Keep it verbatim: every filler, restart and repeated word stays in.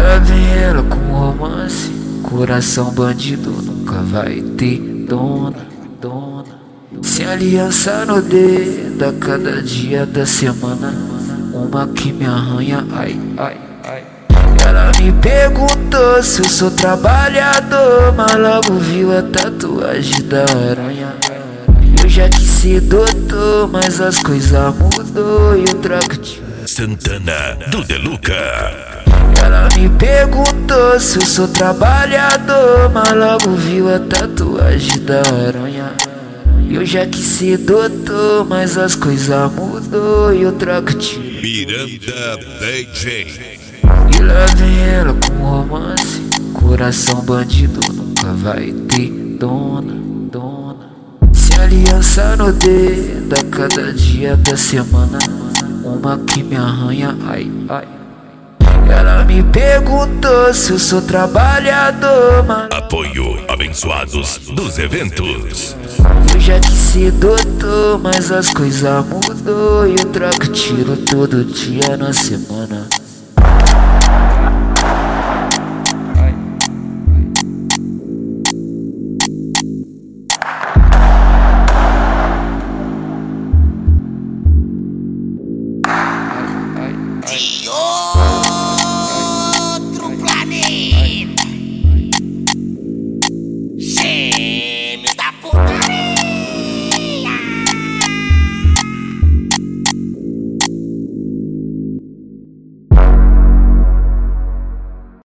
lá vem ela com romance. Coração bandido nunca vai ter dona, dona. Sem aliança no dedo, a cada dia da semana uma que me arranha, ai, ai, ai. Ela me perguntou se eu sou trabalhador, mas logo viu a tatuagem da aranha. Eu já quis ser doutor, mas as coisas mudou e eu troco de Santana do Deluca. Ela me perguntou se eu sou trabalhador, mas logo viu a tatuagem da aranha. Eu já quis ser doutor, mas as coisas mudou e eu troco de Miranda D J. E lá vem ela com romance. Coração bandido nunca vai ter dona, dona. Sem aliança no dedo, a cada dia da semana uma que me arranha, ai, ai. Ela me perguntou se eu sou trabalhador, mas Apoio abençoados dos eventos. eu já quis ser doutor, mas as coisas mudou e eu troco tiro todo dia na semana.